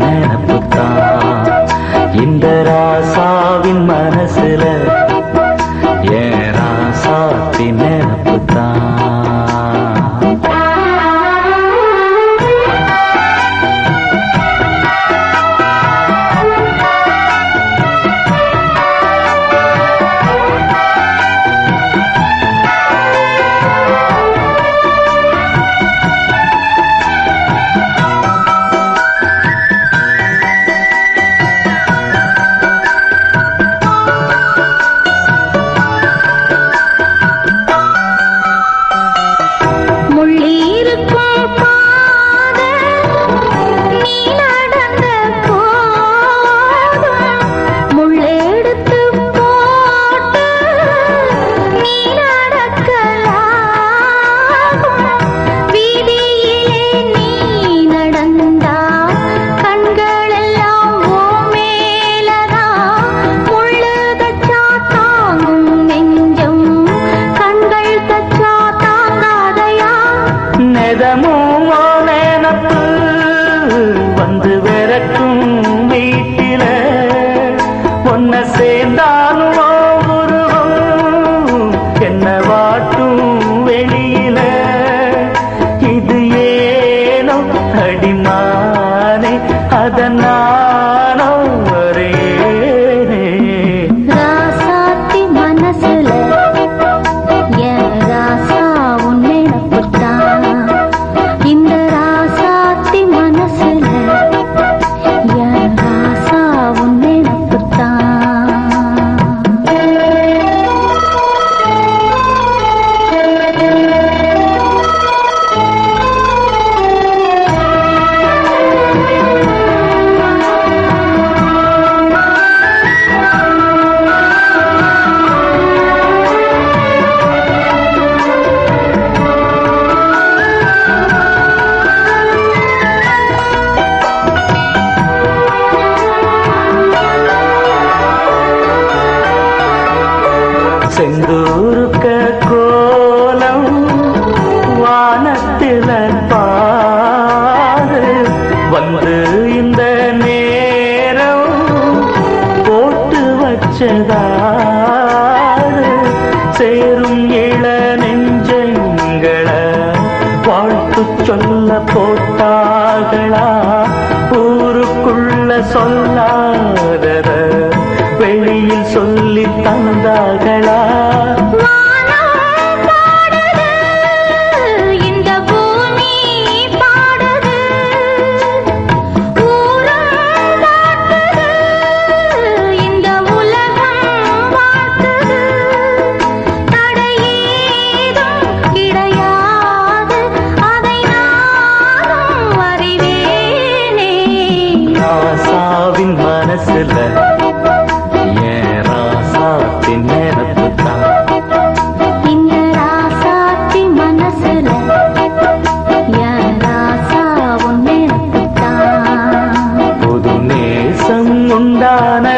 நினப்புத்தான் இந்த ராசாவின் மனசுல ஏன் ராசாத்தி நினப்புத்தான். வந்து விரட்டும் வீட்டில ஒன்ன சேர்ந்தாலும் உருவம் என்ன வாட்டும் வெளியில இது ஏனோ அடிமானே அதனானோ வரேனே ராசாத்தி மனசுல என் ராசா உன்னை நப்புத்தான் இந்த ராசாத்தி மனசுல என் ராசா உன்னை நப்புத்தான். செந்தூருக்க கோலம் வானத்தில பாரு வந்து இந்த நேரம் போட்டு வச்சதாரு சேரும் இள நெஞ்சங்களை வாழ்த்து சொல்ல போட்டாங்களா ஊருக்குள்ள சொல்லாதத வெளியில் சொல்லி தந்தார்களா இந்த பூமி பாடுது ஊரம் பாடுது இந்த உலகம் வாழ்த்துது தடையேதும் கிடையாது அதை நானும் அறிவேனே ராசாவின் மனசுல ஏன் ராசாத்தின் நினப்புத்தான் இந்த ராசாத்தி மனசுல என் ராசா உன்னை நப்புத்தான். புது நேசம் உண்டான